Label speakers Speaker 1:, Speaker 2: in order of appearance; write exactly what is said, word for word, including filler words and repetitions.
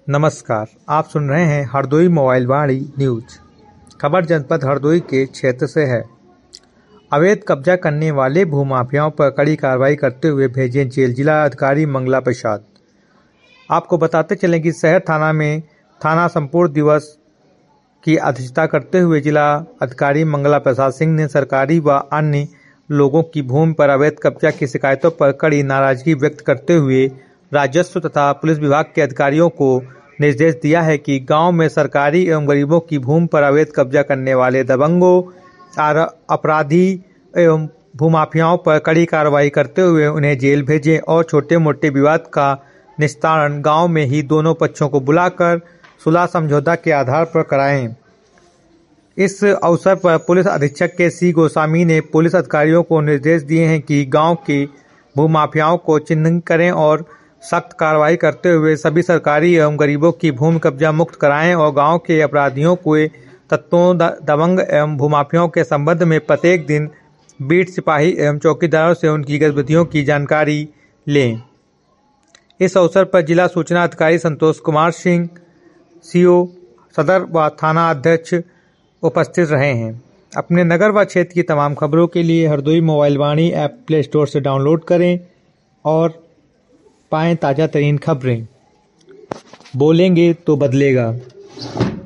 Speaker 1: नमस्कार, आप सुन रहे हैं हरदोई मोबाइल वाणी न्यूज। खबर जनपद हरदोई के क्षेत्र से है। अवैध कब्जा करने वाले भूमाफियाओं पर कड़ी कार्रवाई करते हुए भेजे जेल जिला अधिकारी मंगला प्रसाद। आपको बताते चलें कि शहर थाना में थाना संपूर्ण दिवस की अध्यक्षता करते हुए जिला अधिकारी मंगला प्रसाद सिंह ने सरकारी व अन्य लोगों की भूमि पर अवैध कब्जा की शिकायतों पर कड़ी नाराजगी व्यक्त करते हुए राजस्व तथा पुलिस विभाग के अधिकारियों को निर्देश दिया है कि गांव में सरकारी एवं गरीबों की भूमि पर अवैध कब्जा करने वाले दबंगों, अपराधी एवं भूमाफियाओं पर कड़ी कार्रवाई करते हुए उन्हें जेल भेजें और छोटे मोटे विवाद का निस्तारण गांव में ही दोनों पक्षों को बुलाकर सुलह समझौता के आधार पर कराएं। इस अवसर पर पुलिस अधीक्षक के सी गोस्वामी ने पुलिस अधिकारियों को निर्देश दिए हैं कि गांव के भूमाफियाओं को चिन्हित करें और सख्त कार्रवाई करते हुए सभी सरकारी एवं गरीबों की भूमि कब्जा मुक्त कराएं और गांव के अपराधियों को तत्वों, दबंग एवं भूमाफियाओं के संबंध में प्रत्येक दिन बीट सिपाही एवं चौकीदारों से उनकी गतिविधियों की जानकारी लें। इस अवसर पर जिला सूचना अधिकारी संतोष कुमार सिंह, सीओ सदर व थाना अध्यक्ष उपस्थित रहे हैं। अपने नगर व क्षेत्र की तमाम खबरों के लिए Hardoi mobile Vaani app play store से डाउनलोड करें और पाएं ताज़ा तरीन खबरें। बोलेंगे तो बदलेगा।